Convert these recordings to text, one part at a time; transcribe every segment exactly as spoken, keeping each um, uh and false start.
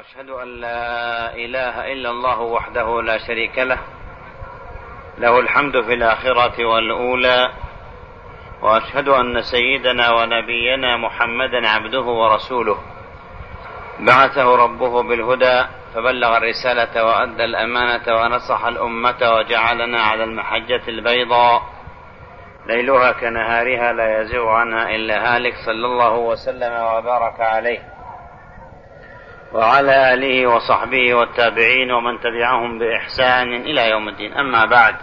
وأشهد أن لا إله إلا الله وحده لا شريك له له الحمد في الآخرة والأولى. وأشهد أن سيدنا ونبينا محمدا عبده ورسوله بعثه ربه بالهدى فبلغ الرسالة وأدى الأمانة ونصح الأمة وجعلنا على المحجة البيضاء ليلها كنهارها لا يزيغ عنها إلا هالك، صلى الله وسلم وبارك عليه وعلى آله وصحبه والتابعين ومن تبعهم بإحسان إلى يوم الدين. أما بعد،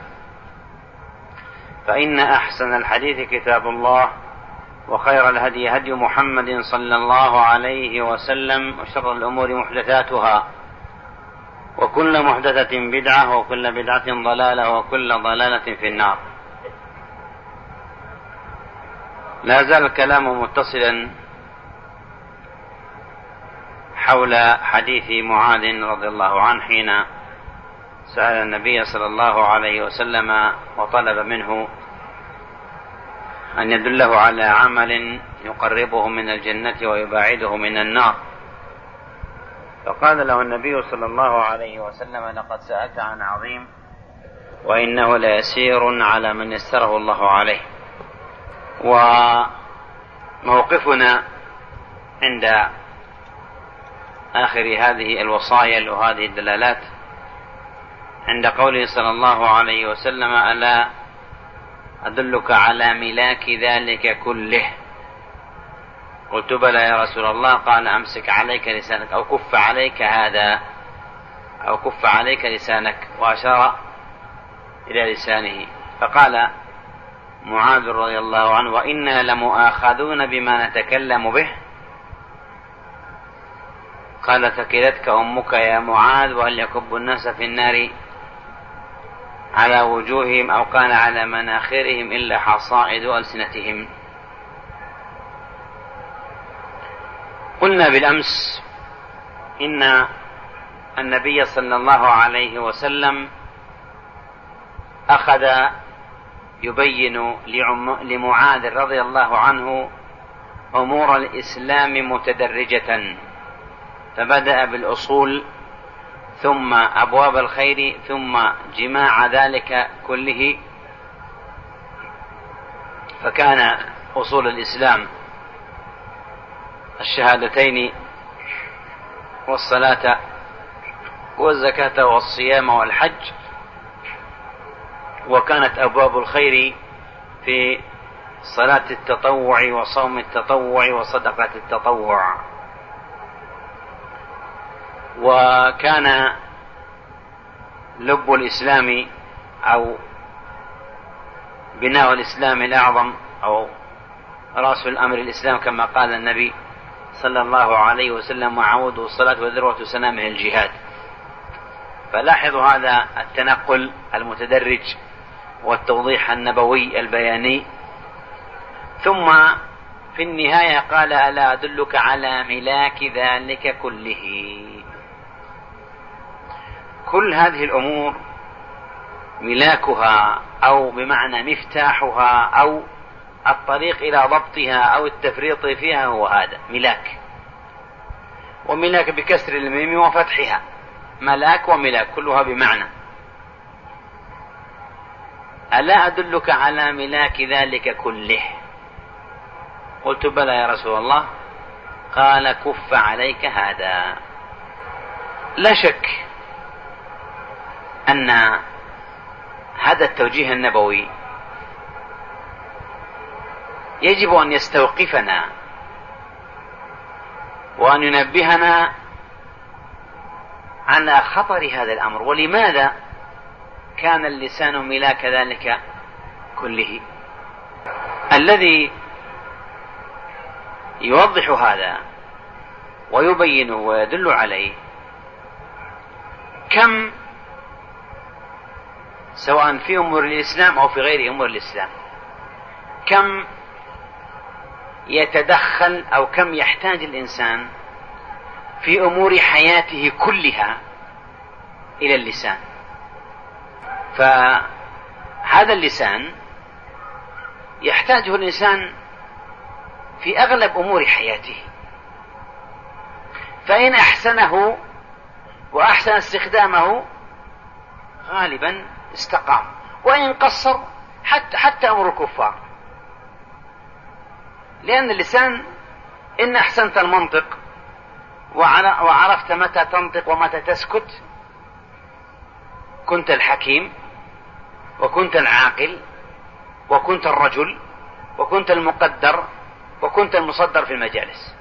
فإن أحسن الحديث كتاب الله، وخير الهدي هدي محمد صلى الله عليه وسلم، وشر الأمور محدثاتها، وكل محدثة بدعة، وكل بدعة ضلالة، وكل ضلالة في النار. لا زال الكلام متصلا حول حديث معاذ رضي الله عنه حين سأل النبي صلى الله عليه وسلم وطلب منه أن يدله على عمل يقربه من الجنة ويباعده من النار، فقال له النبي صلى الله عليه وسلم: لقد سألت عن عظيم وإنه ليسير على من يسره الله عليه. وموقفنا عند آخر هذه الوصايا وهذه الدلالات عند قوله صلى الله عليه وسلم: ألا أدلك على ملاك ذلك كله؟ قلت: بلى يا رسول الله. قال: أمسك عليك لسانك، أو كف عليك هذا، أو كف عليك لسانك، وأشار إلى لسانه. فقال معاذ رضي الله عنه: وإنا لمؤاخذون بما نتكلم به؟ قال: ثكلتك أمك يا معاذ، وهل يكب الناس في النار على وجوههم أو كان على مناخرهم إلا حصائد ألسنتهم. قلنا بالأمس إن النبي صلى الله عليه وسلم أخذ يبين لمعاذ رضي الله عنه أمور الإسلام متدرجة، فبدأ بالأصول ثم أبواب الخير ثم جماع ذلك كله. فكان أصول الإسلام الشهادتين والصلاة والزكاة والصيام والحج، وكانت أبواب الخير في صلاة التطوع وصوم التطوع وصدقة التطوع. وكان لب الإسلام أو بناء الإسلام الأعظم أو رأس الأمر الإسلام كما قال النبي صلى الله عليه وسلم: وعموده الصلاة وذروة سنامه الجهاد. فلاحظوا هذا التنقل المتدرج والتوضيح النبوي البياني. ثم في النهاية قال: ألا أدلك على ملاك ذلك كله؟ كل هذه الأمور ملاكها أو بمعنى مفتاحها أو الطريق إلى ضبطها أو التفريط فيها هو هذا ملاك. وملاك بكسر الميم وفتحها، ملاك وملاك كلها بمعنى. ألا أدلك على ملاك ذلك كله؟ قلت: بلى يا رسول الله. قال: كف عليك هذا. لا شك أن هذا التوجيه النبوي يجب أن يستوقفنا وأن ينبهنا على خطر هذا الأمر، ولماذا كان اللسان ملاك ذلك كله. الذي يوضح هذا ويبينه ويدل عليه كم سواء في أمور الإسلام أو في غير أمور الإسلام كم يتدخل أو كم يحتاج الإنسان في أمور حياته كلها إلى اللسان. فهذا اللسان يحتاجه الإنسان في أغلب أمور حياته، فإن أحسنه وأحسن استخدامه غالبا استقام، وإن قصر حتى, حتى أمر الكفار، لأن اللسان إن أحسنت المنطق وعرفت متى تنطق ومتى تسكت كنت الحكيم، وكنت العاقل، وكنت الرجل، وكنت المقدر، وكنت المصدر في المجالس.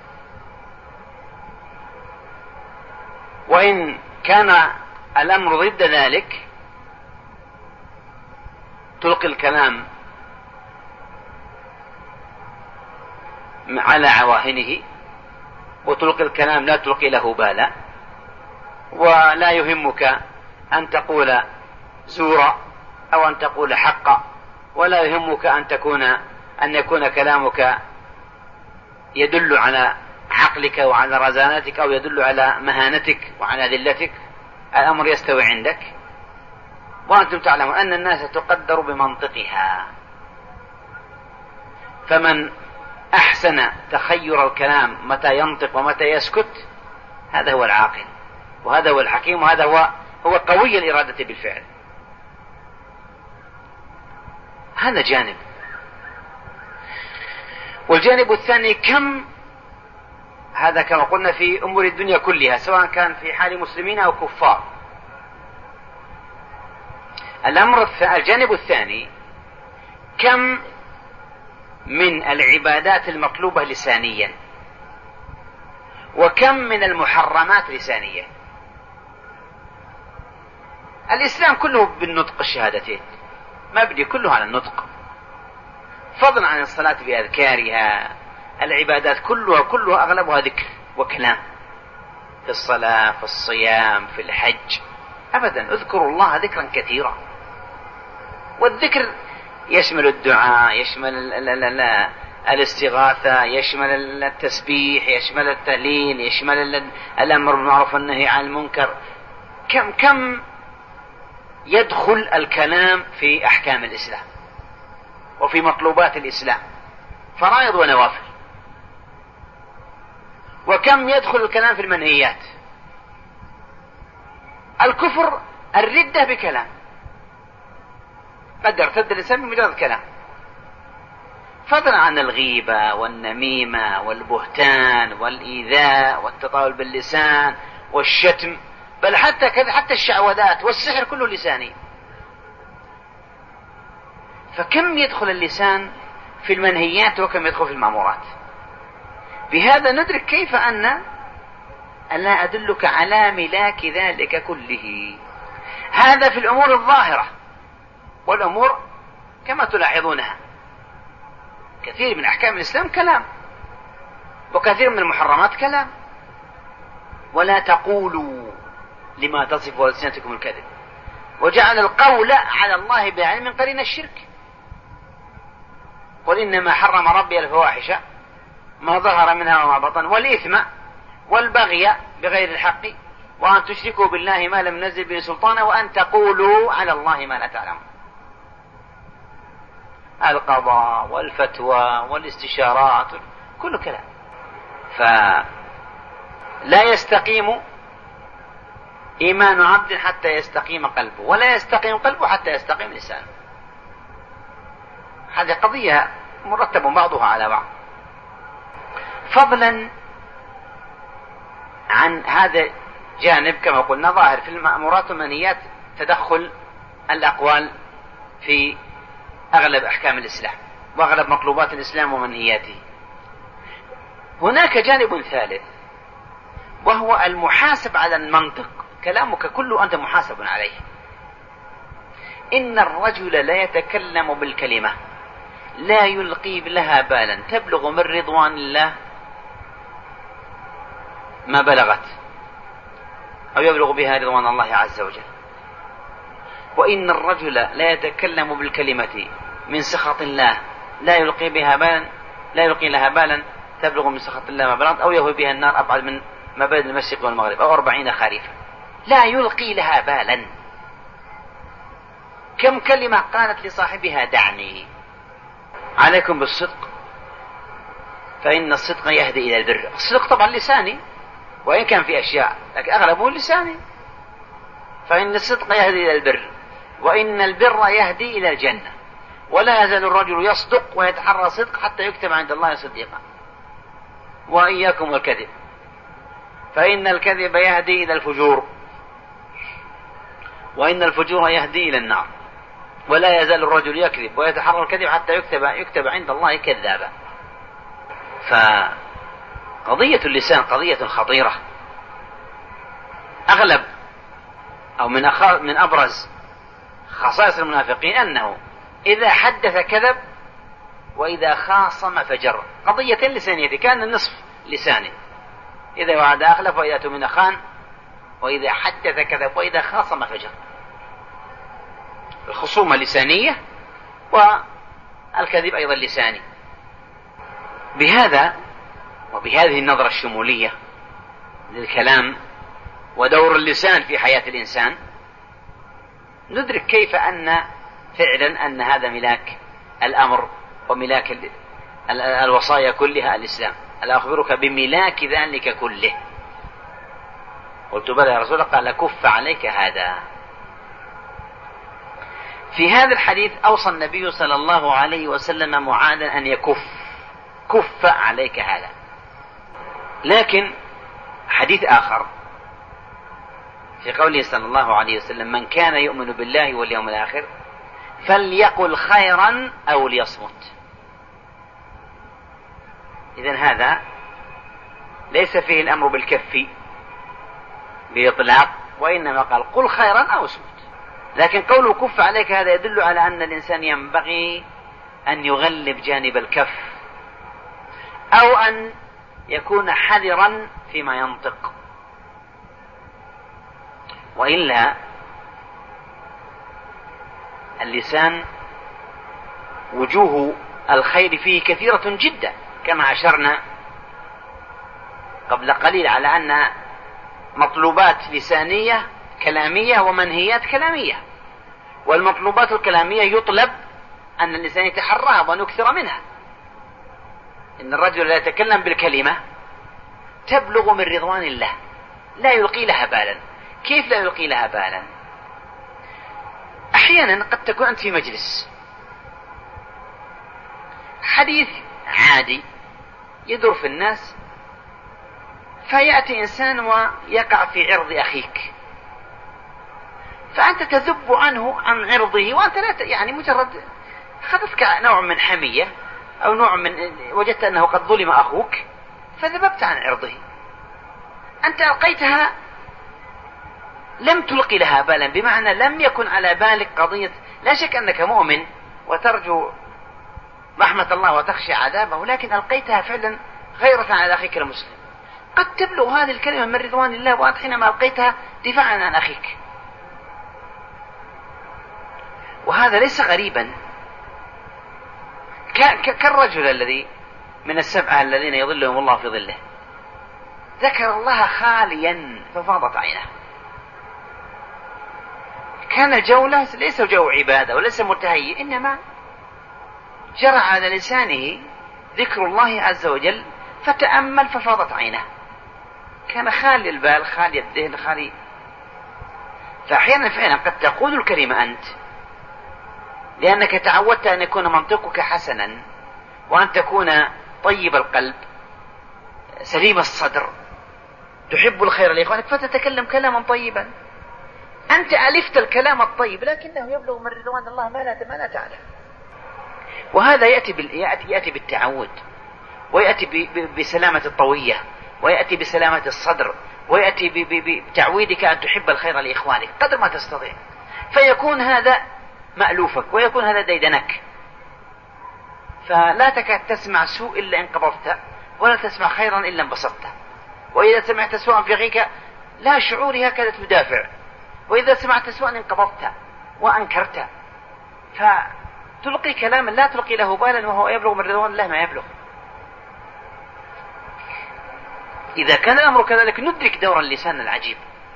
وإن كان الأمر ضد ذلك تلقي الكلام على عواهنه، وتلقي الكلام لا تلقي له بالا، ولا يهمك أن تقول زورا أو أن تقول حقا، ولا يهمك أن تكون أن يكون كلامك يدل على عقلك وعلى رزانتك أو يدل على مهانتك وعلى ذلتك. الأمر يستوي عندك، وأنتم تعلمون أن الناس تقدر بمنطقها، فمن أحسن تخير الكلام متى ينطق ومتى يسكت هذا هو العاقل، وهذا هو الحكيم، وهذا هو هو قوي الإرادة بالفعل. هذا جانب. والجانب الثاني كم، هذا كما قلنا في أمور الدنيا كلها سواء كان في حال مسلمين أو كفار. الأمر الجانب الثاني كم من العبادات المطلوبة لسانيا، وكم من المحرمات لسانيا. الإسلام كله بالنطق الشهادتين، مبني كله على النطق، فضلا عن الصلاة بأذكارها. العبادات كلها كلها أغلبها ذكر وكلام، في الصلاة، في الصيام، في الحج، أبدا اذكروا الله ذكرا كثيرا. والذكر يشمل الدعاء، يشمل الاستغاثة، يشمل التسبيح، يشمل التهليل، يشمل الأمر بالمعروف والنهي عن المنكر. كم كم يدخل الكلام في أحكام الإسلام وفي مطلوبات الإسلام، فرائض ونوافل. وكم يدخل الكلام في المنهيات. الكفر الردة بكلام، قد يرتد الإنسان بمجرد كلام، فضلا عن الغيبة والنميمة والبهتان والإيذاء والتطاول باللسان والشتم، بل حتى كذا حتى الشعوذات والسحر كله لساني. فكم يدخل اللسان في المنهيات وكم يدخل في المأمورات. بهذا ندرك كيف أن ألا أدلك على ملاك ذلك كله. هذا في الأمور الظاهرة، والأمور كما تلاحظونها كثير من أحكام الإسلام كلام، وكثير من المحرمات كلام. ولا تقولوا لما تصف ألسنتكم الكذب، وجعل القول على الله بعلم قرين الشرك. قل إنما حرم ربي الفواحش ما ظهر منها وما بطن، والإثم والبغي بغير الحق، وأن تشركوا بالله ما لم ينزل به سلطانا، وأن تقولوا على الله ما لا تعلمون. القضاء والفتوى والاستشارات كل كلام. فلا يستقيم إيمان عبد حتى يستقيم قلبه، ولا يستقيم قلبه حتى يستقيم لسانه. هذه قضية مرتب بعضها على بعض. فضلا عن هذا جانب كما قلنا ظاهر في المأمورات والمنهيات تدخل الأقوال في أغلب أحكام الإسلام وأغلب مطلوبات الإسلام ومنهياته. هناك جانب ثالث وهو المحاسب على المنطق. كلامك كله أنت محاسب عليه. إن الرجل لا يتكلم بالكلمة لا يلقي لها بالا تبلغ من رضوان الله ما بلغت أو يبلغ بها رضوان الله عز وجل. وإن الرجل لا يتكلم بالكلمة من سخط الله لا يلقي بها بالا لا يلقي لها بالا تبلغ من سخط الله ما بلغت أو يهوي بها النار أبعد من ما بين المشرق والمغرب أو أربعين خريفا. لا يلقي لها بالا. كم كلمة قالت لصاحبها دعني. عليكم بالصدق فإن الصدق يهدي إلى البر. الصدق طبعا لساني، وإن كان في أشياء لكن أغلبه لساني. فإن الصدق يهدي إلى البر، وإن البر يهدي إلى الجنة، ولا يزال الرجل يصدق ويتحرى الصدق حتى يكتب عند الله صديقا. وإياكم والكذب، فإن الكذب يهدي إلى الفجور، وإن الفجور يهدي إلى النار، ولا يزال الرجل يكذب ويتحرى الكذب حتى يكتب, يكتب عند الله كذابا. فقضية اللسان قضية خطيرة. أغلب أو من, من أبرز خصائص المنافقين أنه إذا حدث كذب وإذا خاصم فجر. قضية لسانية، كان النصف لساني، إذا وعد أخلف وإذا اؤتمن خان وإذا حدث كذب وإذا خاصم فجر. الخصومة لسانية والكذب أيضا لساني. بهذا وبهذه النظرة الشمولية للكلام ودور اللسان في حياة الإنسان ندرك كيف أن فعلا أن هذا ملاك الأمر وملاك الوصايا كلها الإسلام. ألا أخبرك بملاك ذلك كله؟ قلت بلى يا رسول الله، قال كف عليك هذا. في هذا الحديث أوصى النبي صلى الله عليه وسلم معاذا أن يكف، كف عليك هذا. لكن حديث آخر في قوله صلى الله عليه وسلم من كان يؤمن بالله واليوم الآخر فليقل خيرا أو ليصمت. إذن هذا ليس فيه الأمر بالكف بإطلاق، وإنما قال قل خيرا أو اصمت. لكن قوله كف عليك هذا يدل على أن الإنسان ينبغي أن يغلب جانب الكف، أو أن يكون حذرا فيما ينطق، وإلا اللسان وجوه الخير فيه كثيرة جدا، كما أشرنا قبل قليل على أن مطلوبات لسانية كلامية ومنهيات كلامية. والمطلوبات الكلامية يطلب أن الإنسان يتحرها وأن يكثر منها. إن الرجل لا يتكلم بالكلمة تبلغ من رضوان الله لا يلقي لها بالا. كيف لا يلقي لها بالا؟ أحيانا قد تكون أنت في مجلس حديث عادي يدور في الناس، فيأتي إنسان ويقع في عرض أخيك، فأنت تذب عنه عن عرضه، وأنت لا يعني مجرد خذتك نوع من حمية أو نوع من وجدت أنه قد ظلم أخوك فذببت عن عرضه. أنت ألقيتها لم تلقي لها بالا، بمعنى لم يكن على بالك قضية. لا شك أنك مؤمن وترجو رحمة الله وتخشى عذابه، لكن ألقيتها فعلا غيرة على أخيك المسلم. قد تبلغ هذه الكلمة من رضوان الله وأنت حينما ألقيتها دفاعا عن أخيك، وهذا ليس غريبا. كالرجل الذي من السبعة الذين يظلهم الله في ظله ذكر الله خاليا ففاضت عينه. كان الجو ليس جو عبادة وليس متهيئ، إنما جرى على لسانه ذكر الله عز وجل فتأمل ففاضت عينه. كان خالي البال خالي الذهن خالي. فأحيانا فعلا قد تقول الكلمة أنت لأنك تعودت أن يكون منطقك حسنا وأن تكون طيب القلب سليم الصدر تحب الخير لإخوانك فتتكلم كلاما طيبا. أنت ألفت الكلام الطيب لكنه يبلغ من رضوان الله ما لا ما لا تعلم. وهذا يأتي بال... يأتي يأتي بالتعود، ويأتي ب... بسلامة الطوية، ويأتي بسلامة الصدر، ويأتي ب... ب... بتعويدك أن تحب الخير لإخوانك قدر ما تستطيع، فيكون هذا مألوفك ويكون هذا ديدنك. فلا تكاد تسمع سوء إلا إن قبضت، ولا تسمع خيرا إلا انبسطت. وإذا سمعت سوءا في أخيك لا شعور هكذا تدافع، وإذا سمعت سوءا انقبضت وأنكرت، فتلقي كلاما لا تلقي له بالا وهو يبلغ من رضوان الله ما يبلغ. إذا كان الأمر كذلك ندرك دور اللسان العجيب.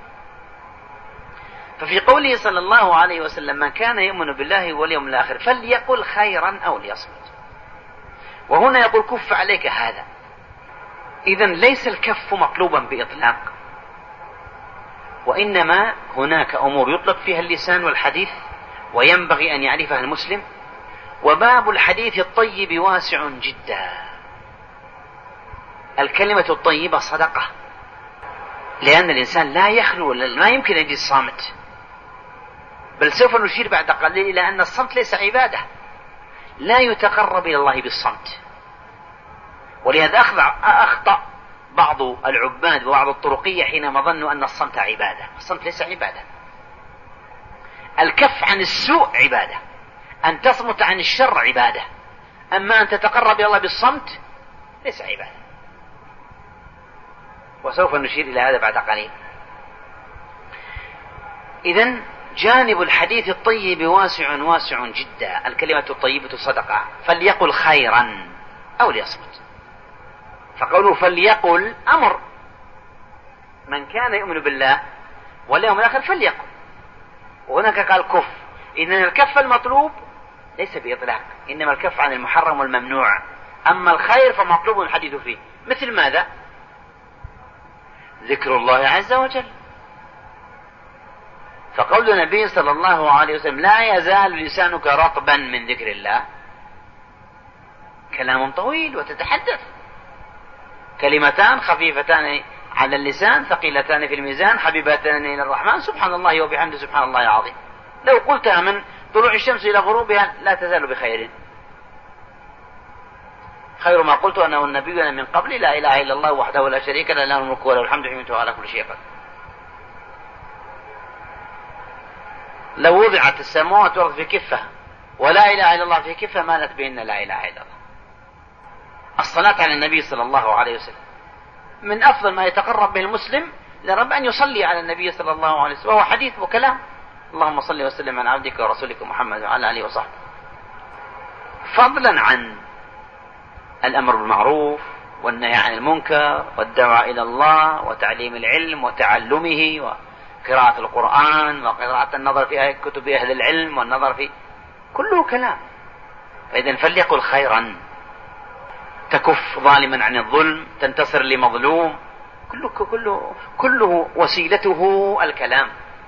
ففي قوله صلى الله عليه وسلم من كان يؤمن بالله واليوم الآخر فليقل خيرا أو ليصمت، وهنا يقول كف عليك هذا. إذن ليس الكف مطلوبا بإطلاق، وإنما هناك أمور يطلق فيها اللسان والحديث وينبغي أن يعرفها المسلم. وباب الحديث الطيب واسع جدا. الكلمة الطيبة صدقة، لأن الإنسان لا يخلو، ما يمكن أن يجي الصامت، بل سوف نشير بعد قليل إلى أن الصمت ليس عبادة، لا يتقرب إلى الله بالصمت. ولهذا أخطأ بعض العباد وبعض الطرقية حينما ظنوا أن الصمت عبادة. الصمت ليس عبادة. الكف عن السوء عبادة، أن تصمت عن الشر عبادة، أما أن تتقرب إلى الله بالصمت ليس عبادة. وسوف نشير إلى هذا بعد قليل. إذن جانب الحديث الطيب واسع واسع جدا. الكلمة الطيبة صدقة، فليقل خيرا أو ليصمت. فقوله فليقل أمر، من كان يؤمن بالله واليوم الآخر فليقل. وهناك قال كف. إذن الكف المطلوب ليس بإطلاق، إنما الكف عن المحرم والممنوع. أما الخير فمطلوب الحديث فيه. مثل ماذا؟ ذكر الله عز وجل. فقول النبي صلى الله عليه وسلم لا يزال لسانك رطبا من ذكر الله، كلام طويل وتتحدث. كلمتان خفيفتان على اللسان ثقيلتان في الميزان حبيبتان إلى الرحمن سبحان الله وبحمده سبحان الله العظيم. لو قلتها من طلوع الشمس إلى غروبها لا تزال بخير. خير ما قلت أنا والنبيون من قبل لا إله إلا الله وحده لا شريك له له الملك وله الحمد حمده على كل شيء قدير. لو وضعت السماوات والأرض في كفة ولا إله إلا الله في كفة مالت بهن لا إله إلا الله. الصلاة على النبي صلى الله عليه وسلم من أفضل ما يتقرب به المسلم لرب أن يصلي على النبي صلى الله عليه وسلم، وهو حديث وكلام. اللهم صل وسلم على عبدك ورسولك محمد وعلى آله وصحبه. فضلا عن الأمر بالمعروف والنهي عن المنكر والدعوة إلى الله وتعليم العلم وتعلمه وقراءة القرآن وقراءة النظر في كتب أهل العلم والنظر في كله كلام. فإذن فليقل خيرا، تكف ظالما عن الظلم، تنتصر لمظلوم، كله, كله, كله وسيلته الكلام.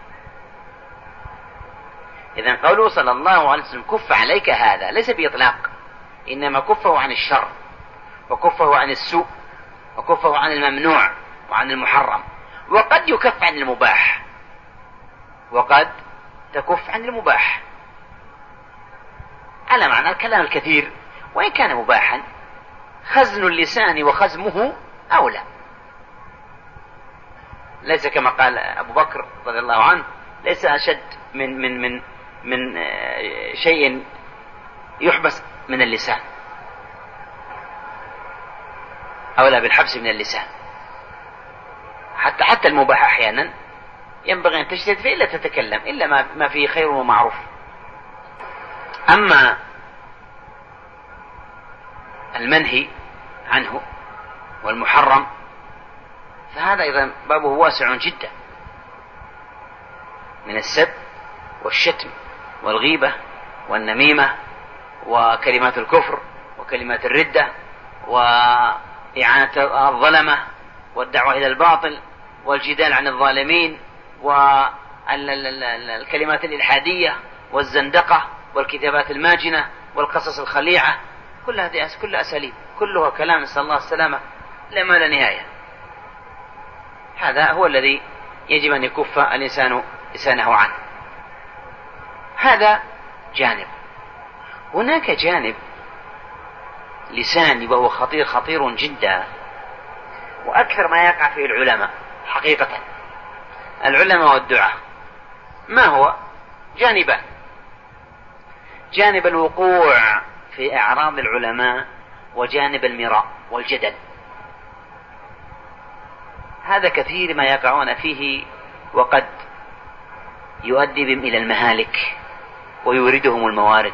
إذن قوله صلى الله عليه وسلم كف عليك هذا ليس بإطلاق، إنما كفه عن الشر وكفه عن السوء وكفه عن الممنوع وعن المحرم. وقد يكف عن المباح، وقد تكف عن المباح على معنى الكلام الكثير وإن كان مباحا. خزن اللسان وخزمه أولى، ليس كما قال أبو بكر رضي الله عنه ليس أشد من من من من شيء يحبس من اللسان، أولى بالحبس من اللسان. حتى حتى المباح أحيانا ينبغي أن تجتهد فيه إلا تتكلم إلا ما ما فيه خير ومعروف. أما المنهي عنه والمحرم فهذا أيضا بابه واسع جدا، من السب والشتم والغيبة والنميمة وكلمات الكفر وكلمات الردة وإعانة الظلمة والدعوة إلى الباطل والجدال عن الظالمين والكلمات الإلحادية والزندقة والكتابات الماجنة والقصص الخليعة. كل هذه كل أساليب كلها كلام نسأل الله السلامة لما لا نهاية. هذا هو الذي يجب أن يكف الإنسان لسانه عنه. هذا جانب. هناك جانب لساني وهو خطير خطير جدا، وأكثر ما يقع فيه العلماء حقيقة، العلماء والدعاة. ما هو؟ جانبان: جانب الوقوع في أعراض العلماء وجانب المراء والجدل. هذا كثير ما يقعون فيه وقد يؤدي بهم إلى المهالك ويوردهم الموارد.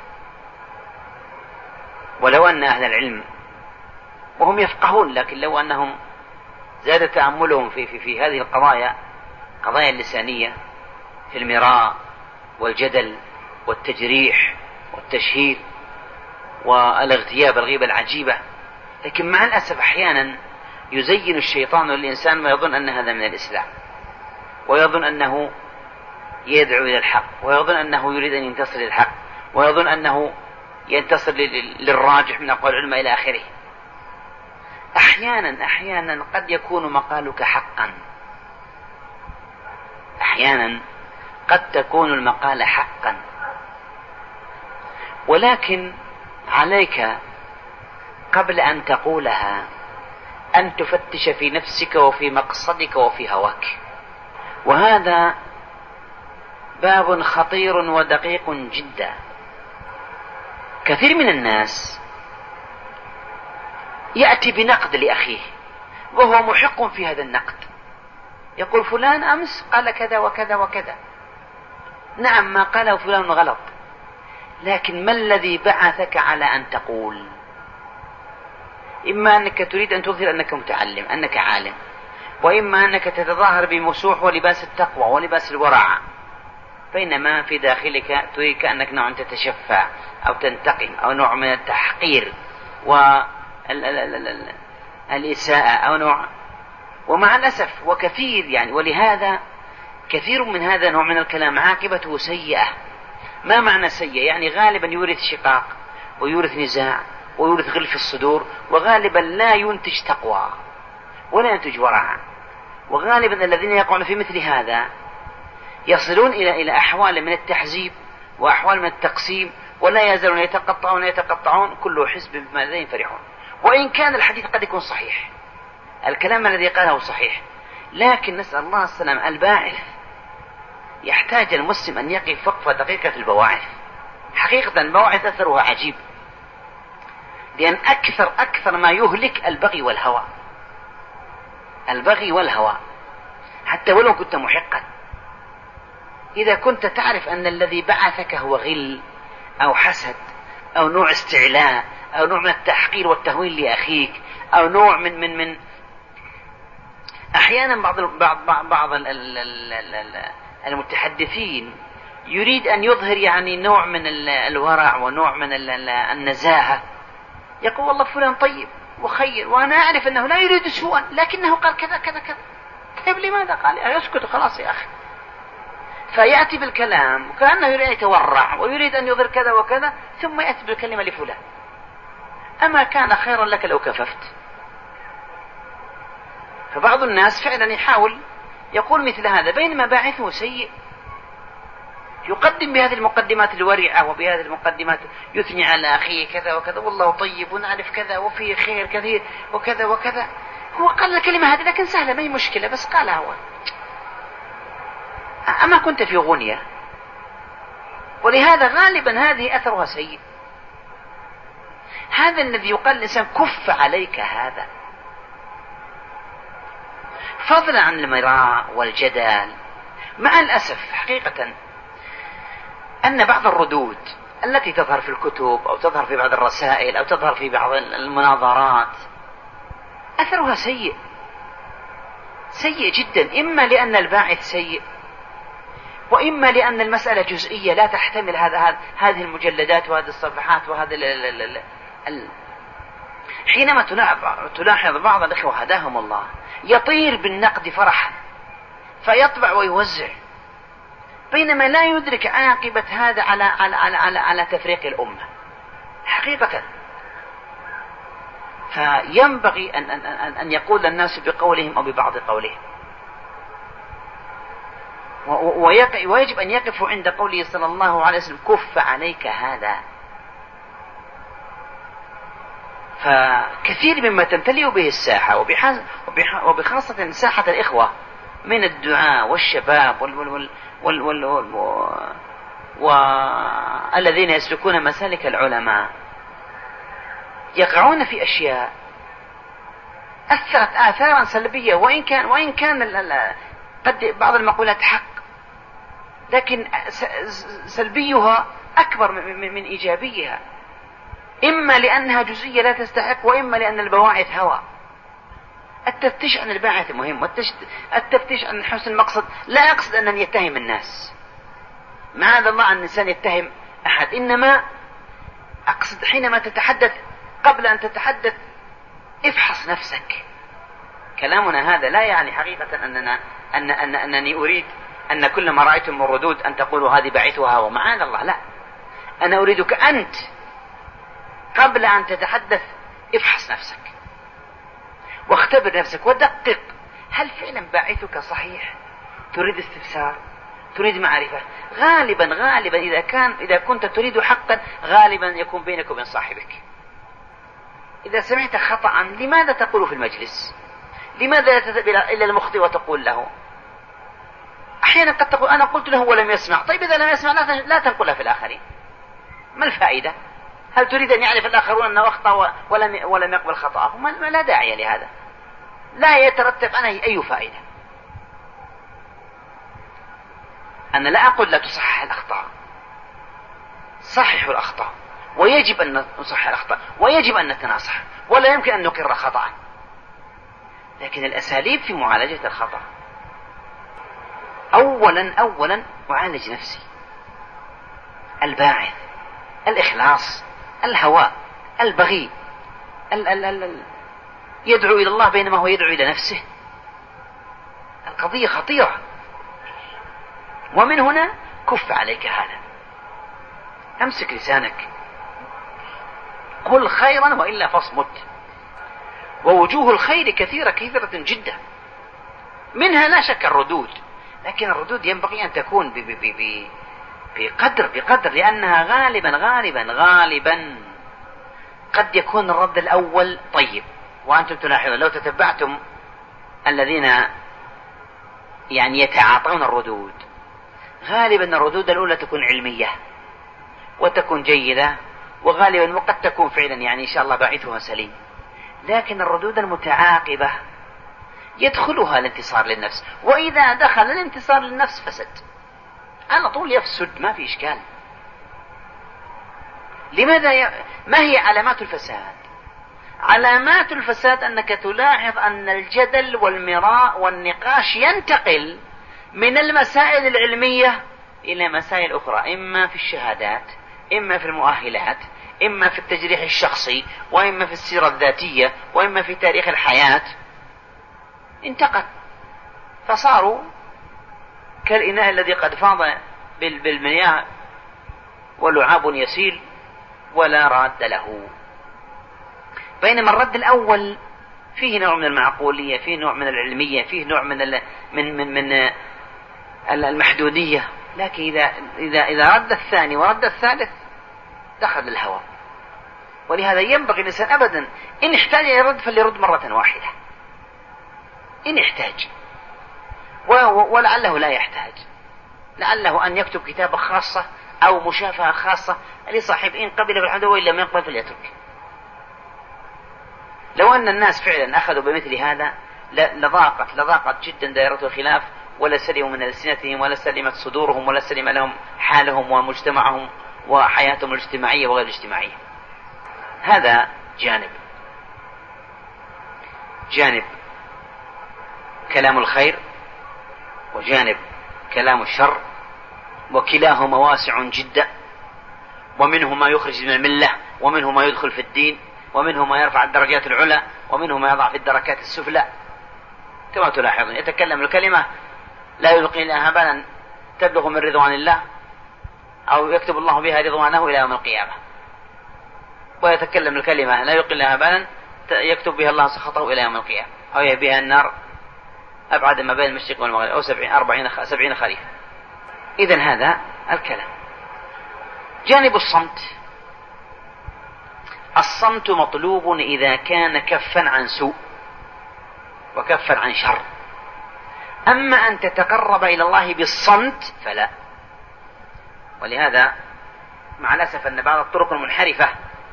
ولو أن أهل العلم وهم يفقهون، لكن لو أنهم زاد تأملهم في, في, في هذه القضايا قضايا اللسانية في المراء والجدل والتجريح والتشهير والاغتياب الغيبة العجيبة. لكن مع الأسف أحيانا يزين الشيطان للإنسان ويظن أن هذا من الإسلام، ويظن أنه يدعو إلى الحق، ويظن أنه يريد أن ينتصر للحق، ويظن أنه ينتصر للراجح من أقوال العلماء إلى آخره. أحيانا أحيانا قد يكون مقالك حقا، أحيانا قد تكون المقالة حقا، ولكن عليك قبل أن تقولها أن تفتش في نفسك وفي مقصدك وفي هواك. وهذا باب خطير ودقيق جدا. كثير من الناس يأتي بنقد لأخيه وهو محق في هذا النقد، يقول فلان أمس قال كذا وكذا وكذا. نعم ما قاله فلان غلط، لكن ما الذي بعثك على أن تقول؟ إما أنك تريد أن تظهر أنك متعلم أنك عالم، وإما أنك تتظاهر بمسوح ولباس التقوى ولباس الورع، بينما في داخلك تريد كأنك نوع تتشفع أو تنتقم أو نوع من التحقير والإساءة أو نوع. ومع الأسف وكثير يعني، ولهذا كثير من هذا نوع من الكلام عاقبته سيئة. ما معنى سيئة؟ يعني غالبا يورث شقاق ويورث نزاع ويورث غل في الصدور، وغالبا لا ينتج تقوى ولا ينتج ورع. وغالبا الذين يقعون في مثل هذا يصلون إلى إلى أحوال من التحزيب وأحوال من التقسيم، ولا يزالون يتقطعون يتقطعون كل حزب بما لديهم فرحون. وإن كان الحديث قد يكون صحيح، الكلام الذي قاله صحيح، لكن نسأل الله السلام. الباعث يحتاج المسلم أن يقف وقفة دقيقة في البواعث. حقيقة البواعث أثرها عجيب، لأن أكثر أكثر ما يهلك البغي والهوى، البغي والهوى. حتى ولو كنت محقا، إذا كنت تعرف أن الذي بعثك هو غل أو حسد أو نوع استعلاء أو نوع من التحقير والتهويل لأخيك أو نوع من من من أحيانا بعض بعض بعض المتحدثين يريد أن يظهر يعني نوع من الورع ونوع من النزاهة، يقول والله فلان طيب وخير وأنا أعرف أنه لا يريد سوءا، لكنه قال كذا كذا كذا. طيب لماذا قال؟ يسكت خلاص يا أخي. فيأتي بالكلام وكأنه يريد أن يتورع ويريد أن يظهر كذا وكذا، ثم يأتي بالكلمة لفلان. أما كان خيرا لك لو كففت. فبعض الناس فعلا يحاول يقول مثل هذا، بينما باعثه سيء. يقدم بهذه المقدمات الورعة وبهذه المقدمات يثني على أخيه كذا وكذا، والله طيب ونعرف كذا وفيه خير كثير وكذا وكذا. هو قال الكلمة هذه لكن سهلة ما هي مشكلة، بس قالها هو. أما كنت في غنية. ولهذا غالبا هذه أثرها سيء. هذا الذي يقال الإنسان كف عليك هذا، فضلا عن المراء والجدال. مع الأسف حقيقة أن بعض الردود التي تظهر في الكتب أو تظهر في بعض الرسائل أو تظهر في بعض المناظرات أثرها سيء سيء جدا، إما لأن الباعث سيء، وإما لأن المسألة جزئية لا تحتمل هذا هذه المجلدات وهذه الصفحات وهذا ال ال ال ال حينما تلاحظ بعض الإخوة هداهم الله يطير بالنقد فرحا فيطبع ويوزع، بينما لا يدرك عاقبة هذا على على على على, على تفريق الأمة حقيقة. فينبغي أن أن أن يقول الناس بقولهم أو ببعض قولهم، ويجب أن يقفوا عند قوله صلى الله عليه وسلم كف عليك هذا. فكثير مما تمتلئ به الساحة وبخاصة ساحة الإخوة من الدعاء والشباب وال وال وال وال وال والذين يسلكون مسالك العلماء يقعون في أشياء أثرت آثارا سلبية، وإن كان وإن كان قد بعض المقولات حق، لكن سلبيها أكبر من إيجابيها، إما لأنها جزئية لا تستحق، وإما لأن البواعث هوى. التفتيش عن الباعث مهم، والتفتيش عن حسن المقصد. لا أقصد أن يتهم الناس، معاذ الله أن الإنسان يتهم أحد، إنما أقصد حينما تتحدث قبل أن تتحدث افحص نفسك. كلامنا هذا لا يعني حقيقة أننا أن أن أنني أريد أن كل ما رأيتم من ردود أن تقولوا هذه بعثها ومعاذ الله، لا، أنا أريدك أنت قبل أن تتحدث افحص نفسك واختبر نفسك ودقق، هل فعلا باعثك صحيح؟ تريد استفسار، تريد معرفة. غالبا غالبا إذا كان إذا كنت تريد حقا غالبا يكون بينك وبين صاحبك. إذا سمعت خطأ لماذا تقول في المجلس؟ لماذا لا تذهب إلى المخطئ وتقول له؟ أحيانا قد تقول أنا قلت له ولم يسمع. طيب إذا لم يسمع لا تنقلها في الآخرين، ما الفائدة؟ هل تريد أن يعرف الآخرون أنه أخطأ ولم ولم يقبل خطأه؟ ما لا داعي لهذا، لا يترتب عليه أي فائدة. أنا لا أقول لا تصحح الأخطاء، صححوا الأخطاء، ويجب أن نصحح الأخطاء، ويجب أن نتناصح، ولا يمكن أن نقر خطأ، لكن الأساليب في معالجة الخطأ. أولا أولا أعالج نفسي، الباعث، الإخلاص، الهوى، البغي، ال ال ال ال يدعو إلى الله بينما هو يدعو إلى نفسه. القضية خطيرة، ومن هنا كف عليك هذا، أمسك لسانك، قل خيرا وإلا فاصمت. ووجوه الخير كثيرة كثيرة جدا، منها لا شك الردود، لكن الردود ينبغي أن تكون ب ب ب ب بقدر بقدر لأنها غالبا غالبا غالبا قد يكون الرد الأول طيب. وأنتم تلاحظون لو تتبعتم الذين يعني يتعاطون الردود، غالبا الردود الأولى تكون علمية وتكون جيدة، وغالبا وقد تكون فعلا يعني إن شاء الله باعثها سليم، لكن الردود المتعاقبة يدخلها الانتصار للنفس، وإذا دخل الانتصار للنفس فسد على طول، يفسد، ما في إشكال. لماذا ي... ما هي علامات الفساد؟ علامات الفساد أنك تلاحظ أن الجدل والمراء والنقاش ينتقل من المسائل العلمية إلى مسائل أخرى، إما في الشهادات، إما في المؤهلات، إما في التجريح الشخصي، وإما في السيرة الذاتية، وإما في تاريخ الحياة. انتقل، فصاروا كالإناء الذي قد فاض بالمياه ولعاب يسيل ولا راد له. بينما الرد الأول فيه نوع من المعقولية، فيه نوع من العلمية، فيه نوع من ال من من من المحدودية، لكن إذا إذا إذا رد الثاني ورد الثالث دخل الهوى. ولهذا ينبغي الإنسان أبدا إن احتاج إلى الرد فليرد مرة واحدة إن احتاج، ولعله لا يحتاج، لعله أن يكتب كتابة خاصة أو مشافهة خاصة لصاحب، إن قبل فالحمد وإن لم يقبل فليترك. لو أن الناس فعلا أخذوا بمثل هذا لضاقت لضاقت جدا دائرة الخلاف، ولا سلموا من ألسنتهم، ولا سلمت صدورهم، ولا سلم لهم حالهم ومجتمعهم وحياتهم الاجتماعية وغير الاجتماعية. هذا جانب جانب كلام الخير، وجانب كلام الشر، وكلاهما واسع جدا، ومنه ما يخرج من الملة، ومنه ما يدخل في الدين، ومنه ما يرفع الدرجات العلى، ومنه ما يضع في الدركات السفلى. كما تلاحظون يتكلم الكلمة لا يلقي لها بالا تبلغ من رضوان الله، أو يكتب الله بها رضوانه إلى يوم القيامة، ويتكلم الكلمة لا يلقي لها بالا يكتب بها الله سخطه إلى يوم القيامة، أو يبيها النار أبعد ما بين المشرق والمغرب، أو سبعين أربعين سبعين خريف. إذن هذا الكلام. جانب الصمت، الصمت مطلوب إذا كان كفا عن سوء وكفا عن شر. أما أن تتقرب إلى الله بالصمت فلا. ولهذا مع الأسف أن بعض الطرق المنحرفة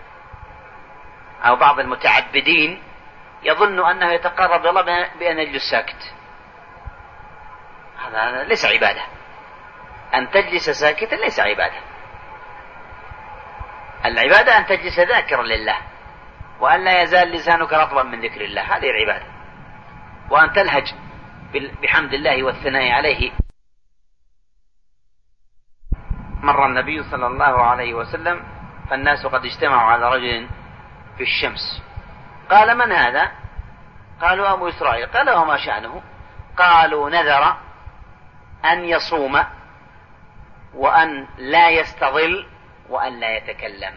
أو بعض المتعبدين يظن أنه يتقرب إلى الله بأن يجلس ساكت. هذا ليس عبادة. أن تجلس ساكتا ليس عبادة. العبادة أن تجلس ذاكرا لله، وأن لا يزال لسانك رطبا من ذكر الله، هذه العبادة. وأن تلهج بحمد الله والثناء عليه. مر النبي صلى الله عليه وسلم فالناس قد اجتمعوا على رجل في الشمس، قال من هذا؟ قالوا أبو إسرائيل. قال وما شأنه؟ قالوا نذر أن يصوم وأن لا يستظل وأن لا يتكلم.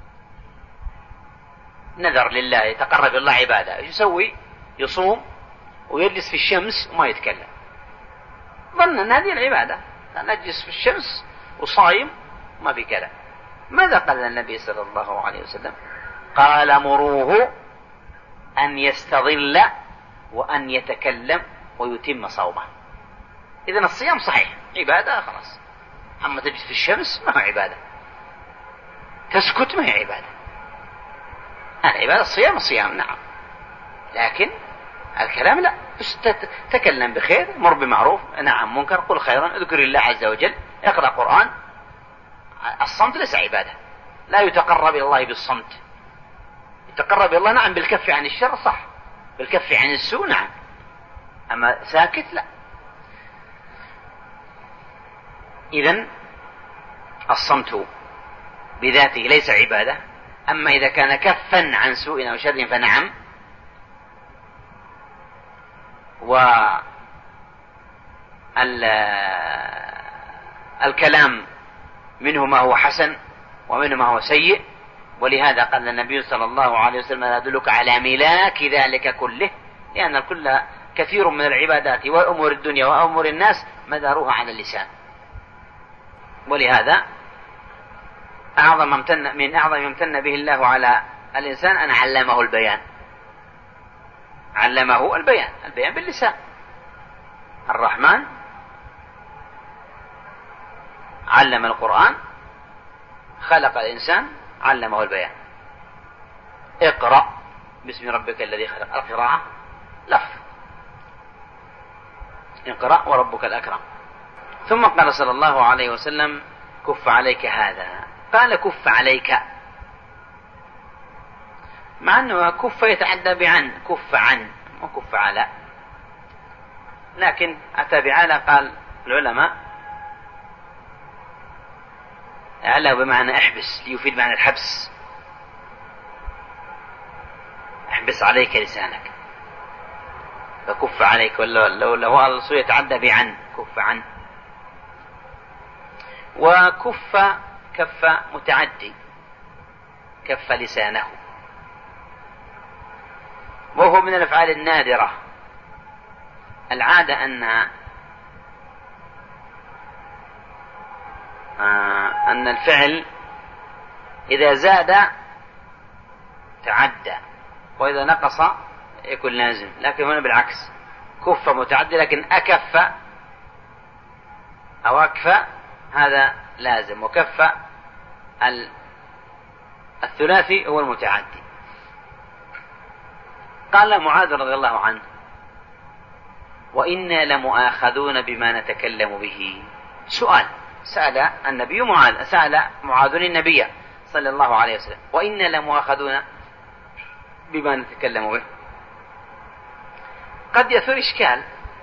نذر لله يتقرب الله عبادة، يسوي؟ يصوم ويجلس في الشمس وما يتكلم، ظن أن هذه العبادة، نجلس في الشمس وصايم ما في كلام. ماذا قال النبي صلى الله عليه وسلم؟ قال مروه أن يستظل وأن يتكلم ويتم صومه. إذن الصيام صحيح عبادة خلاص، أما تجلس في الشمس ما هو عبادة، تسكت ما هي عبادة. العبادة الصيام الصيام نعم، لكن الكلام لا. تكلم بخير، مر بمعروف، نعم منكر، قل خيرا، اذكر الله عز وجل، اقرأ قرآن. الصمت ليس عبادة، لا يتقرب إلى الله بالصمت. يتقرب إلى الله نعم بالكف عن الشر صح، بالكف عن السوء نعم، أما ساكت لا. إذن الصمت بذاته ليس عبادة، أما إذا كان كفا عن سوء أو شر فنعم. والكلام منه ما هو حسن ومنه ما هو سيء، ولهذا قال النبي صلى الله عليه وسلم أدلك على ملاك ذلك كله، لأن الكل كثير من العبادات وأمور الدنيا وأمور الناس مدارها على اللسان. ولهذا أعظم امتن من أعظم امتن به الله على الإنسان أن علمه البيان، علمه البيان، البيان باللسان. الرحمن علم القرآن، خلق الإنسان علمه البيان. اقرأ باسم ربك الذي خلق، القراءة لفظ، اقرأ وربك الأكرم. ثم قال صلى الله عليه وسلم كف عليك هذا، قال كف عليك، مع أنه كف يتعدى بعن، كف عن وكف على، لكن أتى بعلى. قال العلماء على بمعنى احبس، ليفيد معنى الحبس، احبس عليك لسانك، فكف عليك. لو لو الصوت يتعدى بعن كف عن. وكف كف متعدي، كف لسانه، وهو من الأفعال النادرة. العادة أن آه أن الفعل إذا زاد تعدى، وإذا نقص يكون لازم، لكن هنا بالعكس، كف متعدي، لكن أكف أو أكف هذا لازم، وكف الثلاثي هو المتعدي. قال معاذ رضي الله عنه وإنا لمؤاخذون بما نتكلم به. سؤال سأل النبي معاذ، سأل معاذ النبي صلى الله عليه وسلم وإنا لمؤاخذون بما نتكلم به. قد يثور إشكال،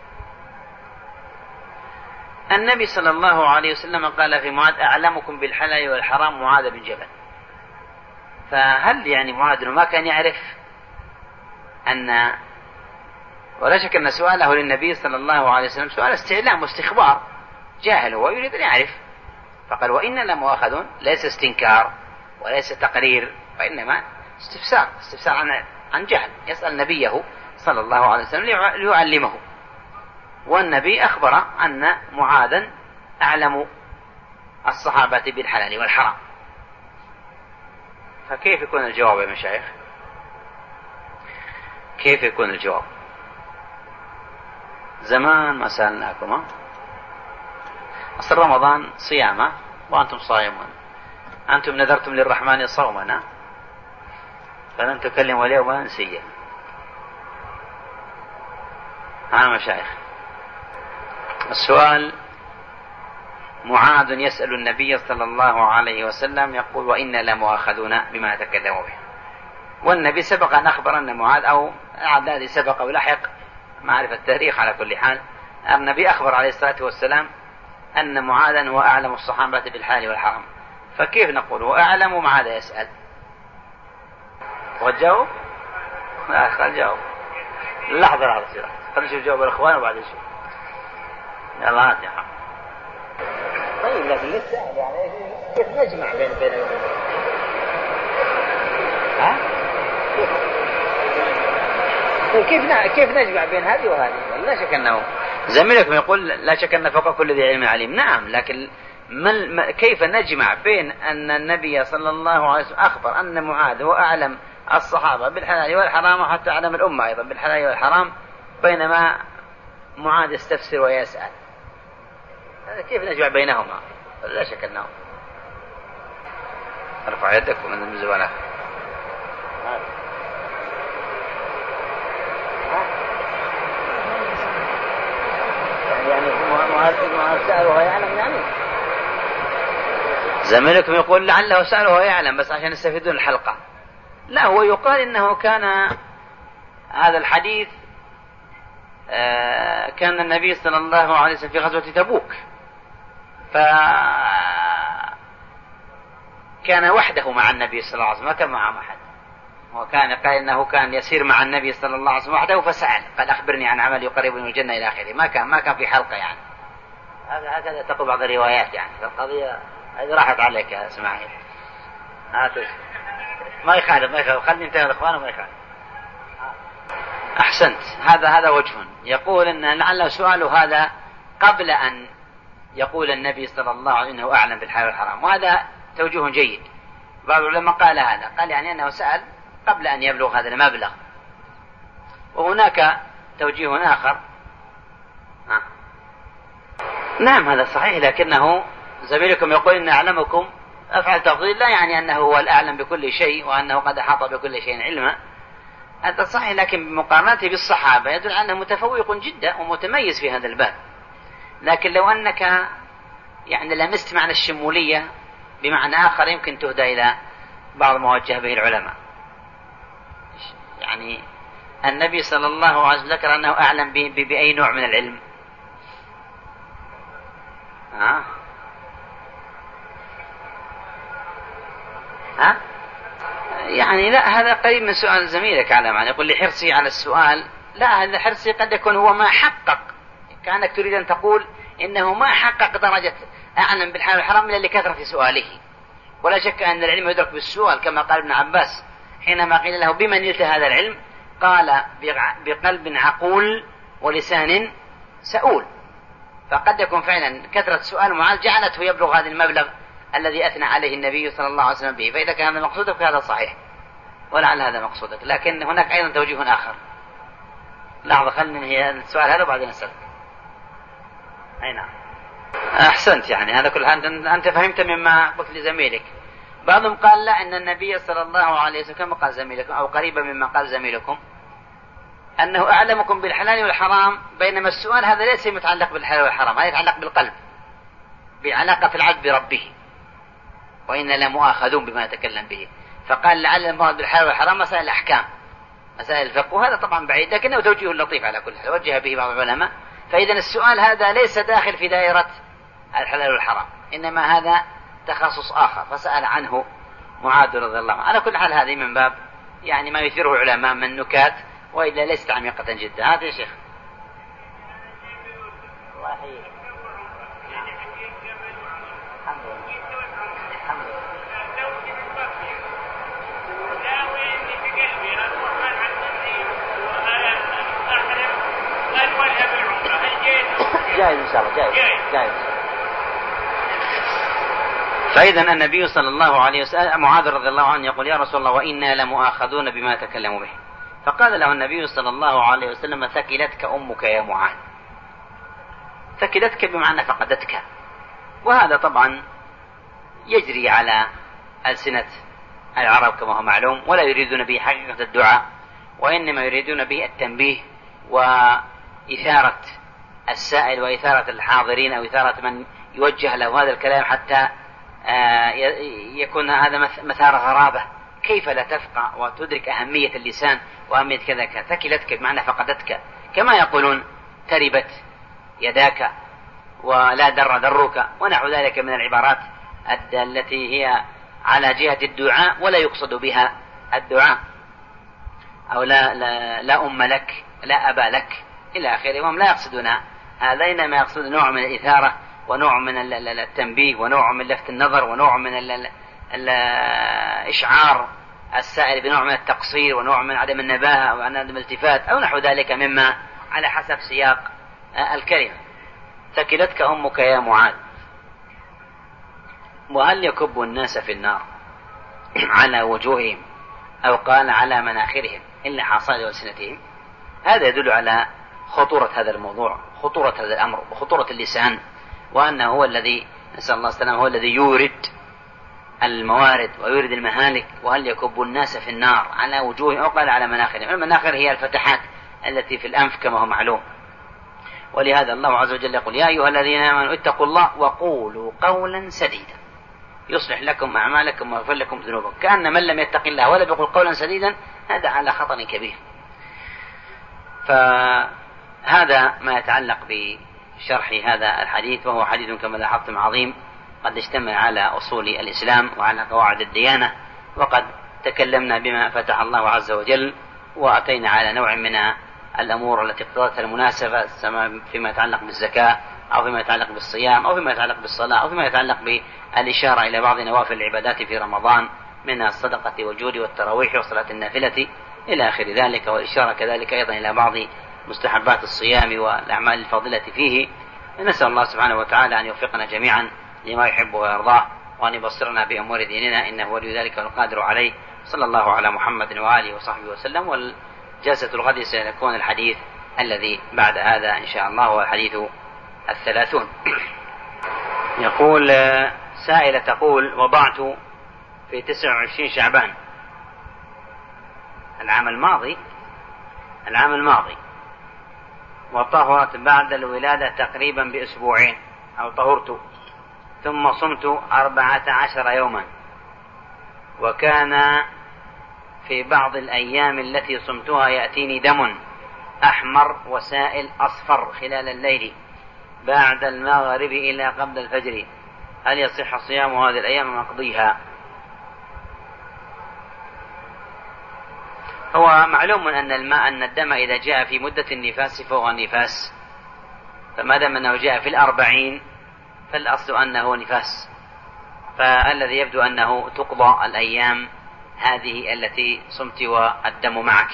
النبي صلى الله عليه وسلم قال في معاذ أعلمكم بالحلال والحرام معاذ بن جبل، فهل يعني معاذ ما كان يعرف أن، ولا شك أن سؤاله للنبي صلى الله عليه وسلم سؤال استعلام واستخبار، جاهل هو يريد أن يعرف، فقال وإنا لمؤاخذون، ليس استنكار وليس تقرير، وإنما استفسار، استفسار عن عن جهل، يسأل نبيه صلى الله عليه وسلم ليعلمه. والنبي أخبر أن معاذا أعلم الصحابة بالحلال والحرام. فكيف يكون الجواب يا مشايخ؟ كيف يكون الجواب؟ زمان ما سألناكم، أصل رمضان صيامة وأنتم صائمون، أنتم نذرتم للرحمن صومنا فلن تكلموا اليوم انسيا. ها مشايخ، السؤال معاذ يسأل النبي صلى الله عليه وسلم يقول وإنا لمؤاخذون بما تكلموا به، والنبي سبق أن أخبر أن معاذ، أو الذي سبق ولحق معرفة التاريخ على كل حال، النبي أخبر عليه الصلاة والسلام أن معاذا هو أعلم الصحابة بالحلال والحرام، فكيف نقول وأعلم ماذا يسأل؟ والجواب لا خل جاوب لحظة على الصراط. خلينا نشوف جواب الإخوان وبعد نشوف. يلا هات يا حق. طيب لكن لسه يعني كيف نجمع بين بين ها؟ كيف كيف نجمع بين هذه وهذه؟ لا شك أنه زميلكم يقول لا شك أن فوق كل ذي علم عليم. نعم، لكن ما كيف نجمع بين أن النبي صلى الله عليه وسلم أخبر أن معاذ هو أعلم الصحابة بالحلال والحرام وحتى أعلم الأمة أيضا بالحلال والحرام، بينما معاذ يستفسر ويسأل؟ كيف نجمع بينهما؟ لا شك أنه ارفع يدك ومن المزولة. يعني معاذ سأل وهو يعلم يعني؟ زميلكم يقول لعله سأل وهو يعلم بس عشان يستفيدون الحلقة. لا، هو يقال إنه كان هذا الحديث آه كان النبي صلى الله عليه وسلم في غزوة تبوك، فكان وحده مع النبي صلى الله عليه وسلم ما كان معه أحد، وكان قال إنه كان يسير مع النبي صلى الله عليه وسلم وحده فسأل قال أخبرني عن عمل يقربني من الجنة إلى آخره. ما كان ما كان في حلقة يعني. هكذا تقول بعض الروايات يعني. فالقضية هذه راحت عليك يا إسماعيل. ما يخالف ما يخالف خلني انتهي الإخوان وما يخالف. أحسنت. هذا هذا وجه. يقول إن لعله سؤاله هذا قبل أن يقول النبي صلى الله عليه وسلم إنه أعلم بالحلال والحرام، وهذا توجيه جيد. بعض العلماء قال هذا، قال يعني أنه سأل قبل أن يبلغ هذا المبلغ. وهناك توجيه آخر. آه. نعم هذا صحيح، لكنه زميلكم يقول إن أعلمكم أفعل تفضيل لا يعني أنه هو الأعلم بكل شيء وأنه قد أحاط بكل شيء علما. هذا صحيح، لكن بمقارنته بالصحابة يدل على أنه متفوق جدا ومتميز في هذا الباب. لكن لو أنك يعني لمست معنى الشمولية بمعنى آخر يمكن تهدى إلى بعض ما وجه به العلماء. يعني النبي صلى الله عليه وسلم ذكر أنه أعلم بأي نوع من العلم. ها؟ ها؟ يعني لا، هذا قريب من سؤال زميلك على معنى يقول لي حرصي على السؤال. لا، هذا حرصي قد يكون هو ما حقق، كأنك تريد أن تقول إنه ما حقق درجة أعلم بالحلال والحرام إلا لكثرة سؤاله. ولا شك أن العلم يدرك بالسؤال كما قال ابن عباس حينما قيل له بمن نلت هذا العلم قال بقلب عقول ولسان سؤول. فقد يكون فعلا كثرة سؤال معاذ جعلته يبلغ هذا المبلغ الذي أثنى عليه النبي صلى الله عليه وسلم به. فإذا كان هذا مقصودك فهذا صحيح ولعل هذا مقصودك، لكن هناك أيضا توجيه آخر. لحظة خلني هي السؤال هذا وبعدين أسأل. أي نعم أحسنت. يعني هذا كل أنت فهمت مما قلت لزميلك. بعضهم قال لا، أن النبي صلى الله عليه وسلم كما قال زميلكم أو قريبا مما قال زميلكم أنه أعلمكم بالحلال والحرام، بينما السؤال هذا ليس متعلق بالحلال والحرام، هذا يتعلق بالقلب، بعلاقة العبد بربه، وإن لمؤاخذون بما يتكلم به. فقال لعل المراد بالحلال والحرام مسائل الأحكام مسائل الفقه، وهذا طبعا بعيد لكنه توجيه لطيف على كل حال وجه به بعض العلماء. فإذا السؤال هذا ليس داخل في دائرة الحلال والحرام، إنما هذا تخصص آخر فسأل عنه معاذ رضي الله عنه. على كل حال هذه من باب يعني ما يثيره العلماء من نكات، وإلا ليست عميقة جدا. هذا يا شيخ الله يحييك. الحمد لله الحمد لله. جائز إن شاء الله جائز جائز. فإذا النبي صلى الله عليه وسلم معاذ رضي الله عنه يقول يا رسول الله وإنا لمؤاخذون بما تكلموا به. فقال له النبي صلى الله عليه وسلم ثكلتك أمك يا معاذ. ثكلتك بمعنى فقدتك، وهذا طبعا يجري على ألسنة العرب كما هو معلوم، ولا يريدون به حقيقة الدعاء، وإنما يريدون به التنبيه وإثارة السائل وإثارة الحاضرين أو إثارة من يوجه له هذا الكلام حتى يكون هذا مثار غرابة. كيف لا تفقه وتدرك أهمية اللسان وأهمية كذا كذا. ثكلتك بمعنى فقدتك، كما يقولون تربت يداك ولا در درك ونحو ذلك من العبارات التي هي على جهة الدعاء ولا يقصد بها الدعاء. أو لا, لا, لا أم لك لا أبا لك، إلى آخره. وهم لا يقصدون هذا، إنما يقصدون نوع من الإثارة ونوع من التنبيه ونوع من لفت النظر ونوع من الإشعار السائل بنوع من التقصير ونوع من عدم النباهة أو عدم الالتفات أو نحو ذلك مما على حسب سياق الكلمة. ثكلتك أمك يا معاذ، وهل يكب الناس في النار على وجوههم أو قال على مناخرهم إلا حصائد ألسنتهم. هذا يدل على خطورة هذا الموضوع، خطورة هذا الأمر وخطورة اللسان، وأنه هو الذي نسأل الله السلامة هو الذي يورد الموارد ويورد المهالك. وهل يكب الناس في النار على وجوههم أو قال على مناخرهم. المناخر هي الفتحات التي في الأنف كما هو معلوم. ولهذا الله عز وجل يقول يا أيها الذين آمنوا اتقوا الله وقولوا قولا سديدا يصلح لكم أعمالكم ويغفر لكم ذنوبكم. كأن من لم يتق الله ولا يقول قولا سديدا هذا على خطر كبير. فهذا ما يتعلق بشرح هذا الحديث، وهو حديث كما لاحظتم عظيم قد اشتمل على أصول الإسلام وعلى قواعد الديانة، وقد تكلمنا بما فتح الله عز وجل وأتينا على نوع من الأمور التي اقتضتها المناسبة فيما يتعلق بالزكاة أو فيما يتعلق بالصيام أو فيما يتعلق بالصلاة أو فيما يتعلق بالإشارة إلى بعض نوافل العبادات في رمضان من الصدقة والجود والتراويح وصلاة النافلة إلى آخر ذلك، والإشارة كذلك أيضا إلى بعض مستحبات الصيام والأعمال الفاضلة فيه. نسأل الله سبحانه وتعالى أن يوفقنا جميعا لما يحب ويرضاه وأن يبصرنا بأمور ديننا إنه ولي ذلك والقادر عليه. صلى الله على محمد وآله وصحبه وسلم. والجلسة الغد سيكون الحديث الذي بعد هذا إن شاء الله هو الحديث الثلاثون. يقول سائلة تقول وضعت في تسعة وعشرين شعبان العام الماضي العام الماضي وطهرت بعد الولادة تقريبا بأسبوعين أو طهرت، ثم صمت أربعة عشر يوما، وكان في بعض الأيام التي صمتها يأتيني دم أحمر وسائل أصفر خلال الليل بعد المغرب إلى قبل الفجر، هل يصح صيام هذه الأيام مقضيها؟ هو معلوم أن الماء أن الدم إذا جاء في مدة النفاس فهو النفاس، فما دام أنه جاء في الأربعين فالأصل أنه نفاس، فالذي يبدو أنه تقضى الأيام هذه التي صمت والدم معك.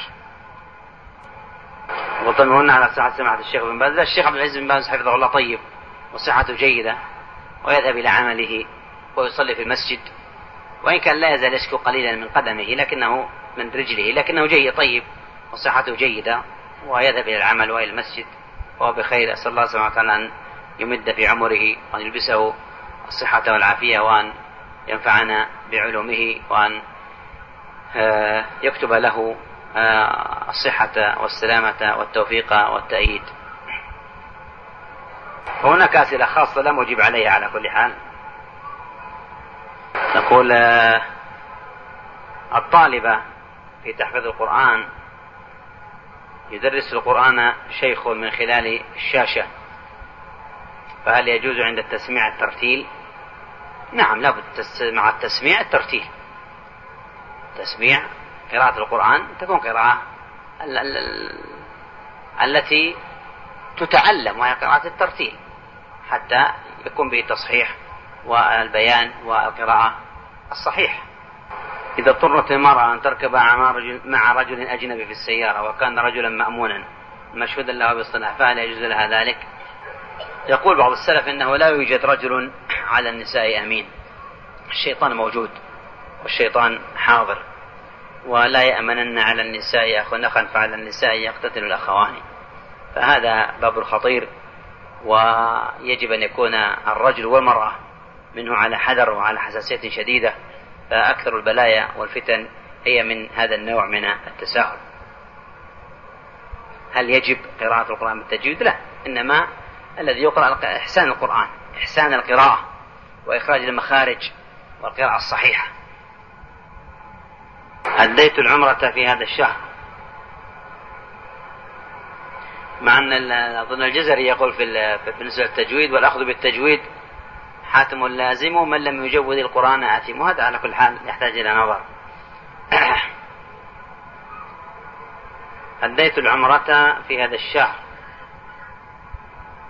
وطمئنا على صحة سماحة الشيخ بن باز. الشيخ عبد العزيز بن باز حفظه الله طيب وصحته جيدة ويذهب إلى عمله ويصلي في المسجد، وإن كان لا يزال يشكو قليلا من قدمه لكنه من رجله لكنه جيد طيب وصحته جيدة ويذهب إلى العمل وإلى المسجد وهو بخير. أسأل الله سبحانه وتعالى أن يمد في عمره وأن يلبسه الصحة والعافية وأن ينفعنا بعلومه وأن يكتب له الصحة والسلامة والتوفيق والتأييد. وهناك أسئلة خاصة لم أجيب عليها على كل حال. نقول الطالبة في تحفيظ القرآن يدرس القرآن شيخ من خلال الشاشة، فهل يجوز عند التسميع الترتيل؟ نعم، لابد مع التسميع الترتيل. تسميع قراءة القرآن تكون قراءة ال- ال- التي تتعلم وهي قراءة الترتيل حتى يكون به التصحيح والبيان والقراءة الصحيح. إذا اضطرت المرأة أن تركب مع رجل أجنبي في السيارة وكان رجلا مأمونا مشهودا له بالصلاة فهل يجوز لها ذلك؟ يقول بعض السلف إنه لا يوجد رجل على النساء أمين، الشيطان موجود والشيطان حاضر، ولا يأمنن على النساء أخ نخا فعلى النساء يقتتل الأخوان، فهذا باب خطير ويجب أن يكون الرجل والمرأة منه على حذر وعلى حساسية شديدة، فأكثر البلايا والفتن هي من هذا النوع من التساهل. هل يجب قراءة القرآن بالتجويد؟ لا، إنما الذي يقرأ إحسان القرآن، إحسان القراءة وإخراج المخارج والقراءة الصحيحة. أديت العمرة في هذا الشهر، مع أن أظن الجزري يقول في بالنسبة للتجويد والأخذ بالتجويد حاتم لازم ومن لم يجود القرآن آثم، وهذا على كل حال يحتاج إلى نظر. أديت العمرة في هذا الشهر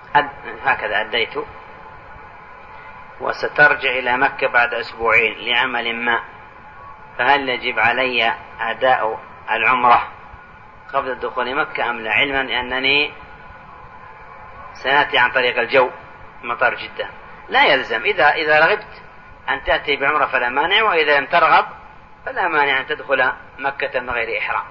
أد... هكذا أديت وسترجع إلى مكة بعد أسبوعين لعمل ما، فهل يجب علي أداء العمرة قبل دخول مكة أم لا، علما أنني سنأتي عن طريق الجو مطار جدة؟ لا يلزم، إذا إذا رغبت أن تأتي بعمرة فلا مانع، وإذا لم ترغب فلا مانع أن تدخل مكة من غير إحرام.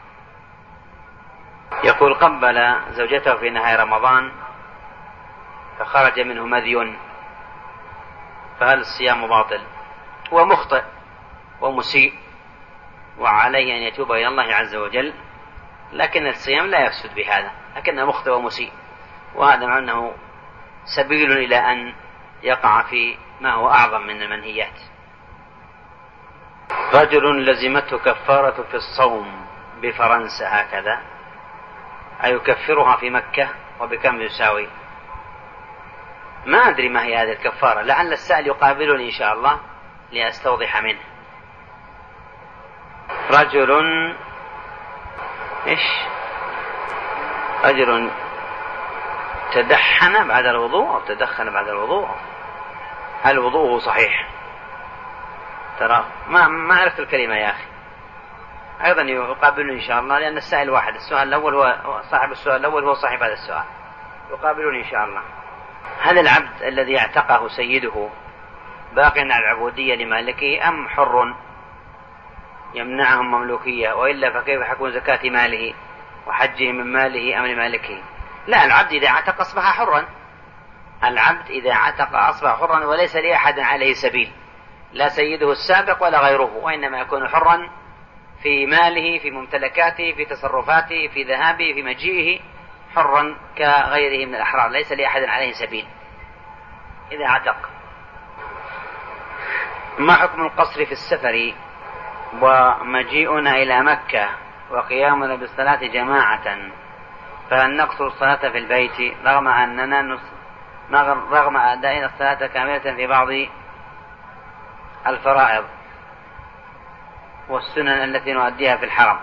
يقول قبل زوجته في نهاية رمضان فخرج منه مذي، فهل الصيام باطل؟ هو مخطئ ومسيء وعليه أن يتوب إلى الله عز وجل، لكن الصيام لا يفسد بهذا، لكنه مخطئ ومسيء، وهذا مع أنه سبيل إلى أن يقع في ما هو أعظم من المنهيات. رجل لزمته كفارة في الصوم بفرنسا هكذا، أيكفرها في مكة وبكم يساوي؟ ما أدري ما هي هذه الكفارة، لعل السائل يقابلني إن شاء الله لأستوضح منه. رجل إيش رجل تدحن بعد الوضوء أو تدخن بعد الوضوء، هل وضوءه صحيح؟ ترى ما ما عرفت الكلمة يا أخي. أيضا يقابلني إن شاء الله، لأن السائل واحد، السؤال الأول هو صاحب السؤال الأول هو صاحب هذا السؤال، يقابلني إن شاء الله. هل العبد الذي اعتقه سيده باق على العبودية لمالكه أم حر يمنعهم مملوكية، وإلا فكيف حكم زكاة ماله وحجه من ماله أم لمالكه؟ لا، العبد إذا اعتق أصبح حرا، العبد إذا اعتق أصبح حرا وليس لأحد عليه سبيل، لا سيده السابق ولا غيره، وإنما يكون حرا في ماله، في ممتلكاته، في تصرفاته، في ذهابه، في مجيئه، حرا كغيره من الأحرار، ليس لأحد عليه سبيل إذا اعتق. ما حكم القصر في السفر ومجيئنا إلى مكة وقيامنا بالصلاة جماعة، فهل نقصر الصلاة في البيت رغم أننا نص... رغم أدائنا الصلاة كاملة في بعض الفرائض والسنن التي نؤديها في الحرم؟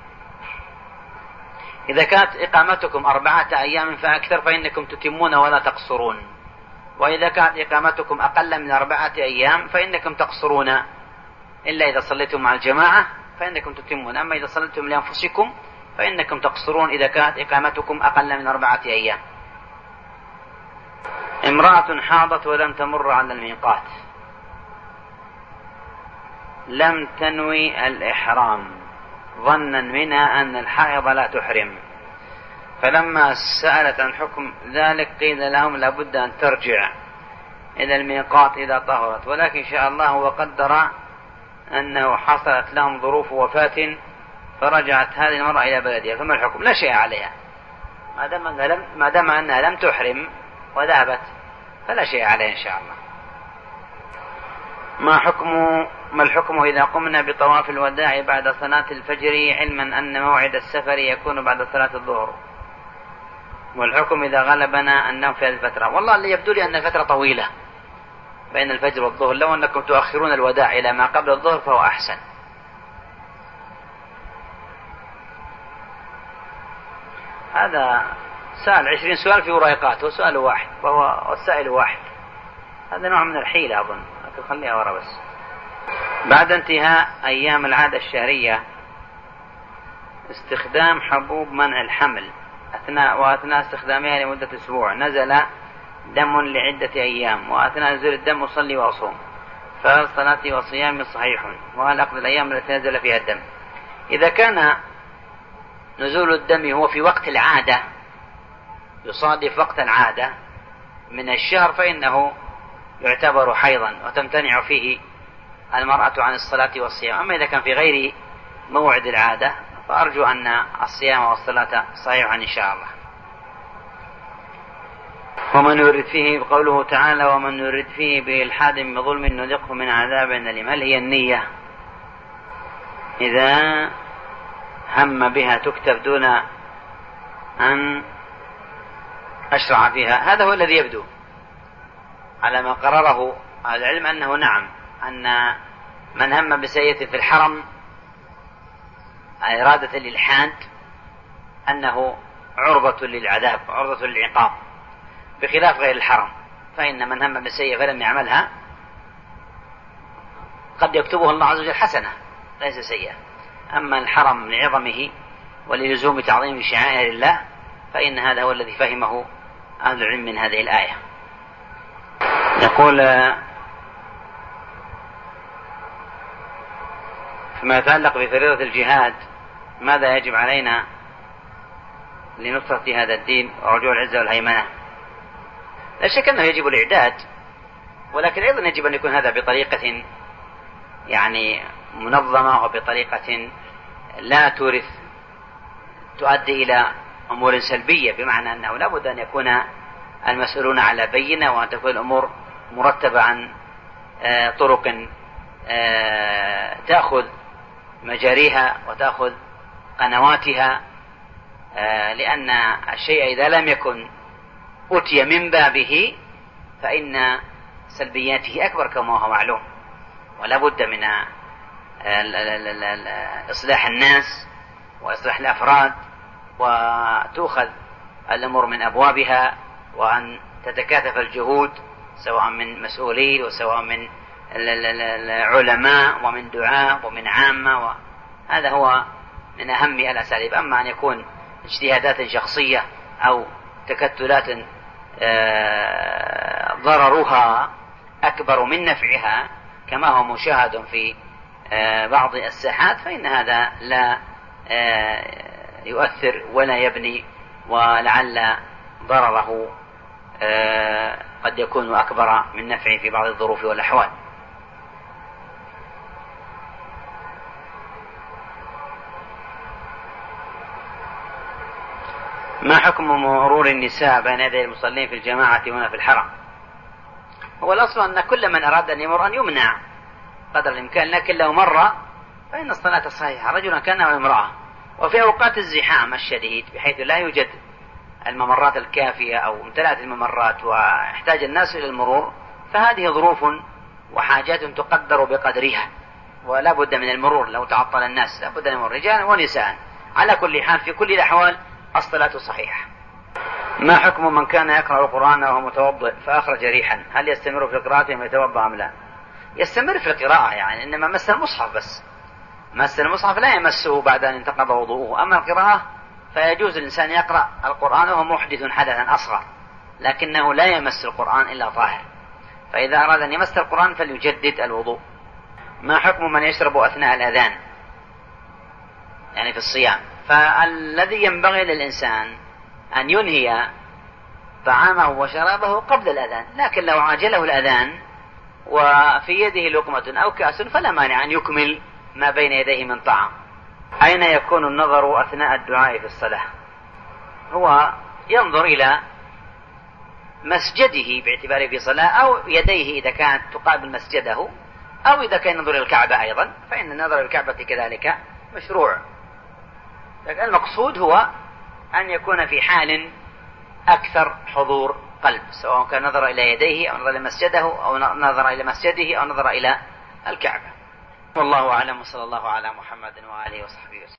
إذا كانت إقامتكم أربعة أيام فأكثر فإنكم تتمون ولا تقصرون، وإذا كانت إقامتكم أقل من أربعة أيام فإنكم تقصرون، إلا إذا صليتم مع الجماعة فإنكم تتمون، أما إذا صليتم لأنفسكم فإنكم تقصرون إذا كانت إقامتكم أقل من أربعة أيام. امرأة حاضت ولم تمر على الميقات، لم تنوي الإحرام ظنا منها أن الحائض لا تحرم، فلما سألت عن حكم ذلك قيل لهم لابد أن ترجع إلى الميقات إذا طهرت، ولكن شاء الله وقدر أنه حصلت لهم ظروف وفاة فرجعت هذه المرأة إلى بلدها، فما الحكم؟ لا شيء عليها، ما دام أنها لم, ما دام أنها لم تحرم وذهبت فلا شيء عليها إن شاء الله. ما حكم ما الحكم إذا قمنا بطواف الوداع بعد صلاة الفجر علما أن موعد السفر يكون بعد صلاة الظهر، والحكم إذا غلبنا أنه في الفترة؟ والله اللي يبدو لي أن الفترة طويلة بين الفجر والظهر، لو أنكم تؤخرون الوداع إلى ما قبل الظهر فهو أحسن. هذا سأل عشرين سؤال في ورقات وسؤال واحد وهو والسائل واحد، هذا نوع من الحيلة أظن، لكن خليها ورا بس. بعد انتهاء أيام العادة الشهرية استخدام حبوب منع الحمل أثناء وأثناء استخدامها لمدة أسبوع نزل دم لعدة أيام، وأثناء نزول الدم أصلي وأصوم، فهل صلاتي وصيامي صحيح؟ وهل أقضي الأيام التي نزل فيها الدم؟ إذا كان نزول الدم هو في وقت العادة يصادف وقت العادة من الشهر فإنه يعتبر حيضا وتمتنع فيه المرأة عن الصلاة والصيام. أما إذا كان في غير موعد العادة فأرجو أن الصيام والصلاة صحيحا إن شاء الله. ومن يرد فيه بقوله تعالى ومن يرد فيه بإلحاد بظلم نذقه من عذاب أليم، هل هي النية إذا هم بها تكتب دون أن أشرع فيها؟ هذا هو الذي يبدو على ما قرره أهل العلم أنه نعم، أن من هم بسيئة في الحرم إرادة الإلحاد أنه عرضة للعذاب عرضة للعقاب، بخلاف غير الحرم، فإن من هم بسيئة فلم يعملها قد يكتبه الله عز وجل حسنة ليس سيئة. أما الحرم لعظمه وللزوم تعظيم شعائر الله فإن هذا هو الذي فهمه أهل العلم من هذه الآية. يقول فيما يتعلق بفريضة الجهاد ماذا يجب علينا لنصرة هذا الدين ورجوع العزة والهيمنة؟ لا شك أنه يجب الإعداد، ولكن أيضا يجب أن يكون هذا بطريقة يعني منظمة وبطريقة لا تورث تؤدي إلى أمور سلبية، بمعنى أنه لا بد أن يكون المسؤولون على بينة وأن تكون الأمور مرتبة عن طرق تأخذ مجاريها وتأخذ قنواتها، لأن الشيء إذا لم يكن أتي من بابه فإن سلبياته أكبر كما هو معلوم، ولا بد من إصلاح الناس وإصلاح الأفراد وتؤخذ الأمور من أبوابها وأن تتكاثف الجهود سواء من مسؤولين وسواء من العلماء ومن دعاة ومن عامة، وهذا هو من أهم الأساليب. أما أن يكون اجتهادات شخصية أو تكتلات ضررها أكبر من نفعها كما هو مشاهد في بعض الساحات فإن هذا لا يؤثر ولا يبني، ولعل ضرره قد يكون أكبر من نفعه في بعض الظروف والأحوال. ما حكم مرور النساء بين يدي المصلين في الجماعة هنا في الحرم؟ هو الأصل أن كل من أراد أن يمر أن يمنع قدر الإمكان، لكن لو مر فإن الصلاة صحيحة رجلا كان أو امرأة. وفي أوقات الزحام الشديد بحيث لا يوجد الممرات الكافية أو امتلأت الممرات واحتاج الناس إلى المرور، فهذه ظروف وحاجات تقدر بقدرها ولا بد من المرور. لو تعطل الناس لا بد من المرور رجالا ونساء. على كل حال في كل الأحوال الصلاة صحيحة. ما حكم من كان يقرأ القرآن وهو متوضئ فأخرج ريحا، هل يستمر في قراءته ويتوضأ أم لا؟ يستمر في القراءة، يعني إنما مس المصحف بس، مس المصحف لا يمسه بعد أن انتقض وضوءه. أما القراءة فيجوز الإنسان يقرأ القرآن وهو محدث حدثا أصغر، لكنه لا يمس القرآن إلا طاهر، فإذا أراد أن يمس القرآن فليجدد الوضوء. ما حكم من يشرب أثناء الأذان يعني في الصيام؟ فالذي ينبغي للإنسان أن ينهي طعامه وشرابه قبل الأذان، لكن لو عاجله الأذان وفي يده لقمة أو كأس فلا مانع أن يكمل ما بين يديه من طعام. أين يكون النظر أثناء الدعاء في الصلاة؟ هو ينظر إلى مسجده باعتباره في صلاة، أو يديه إذا كانت تقابل مسجده، أو إذا كان ينظر إلى الكعبة أيضا فإن النظر إلى الكعبة كذلك مشروع. لكن المقصود هو أن يكون في حال أكثر حضور قلب، سواء كان نظر إلى يديه أو نظر إلى مسجده أو نظر إلى مسجده أو نظر إلى الكعبة. والله أعلم، وصلى الله على محمد وآله وصحبه وسلم.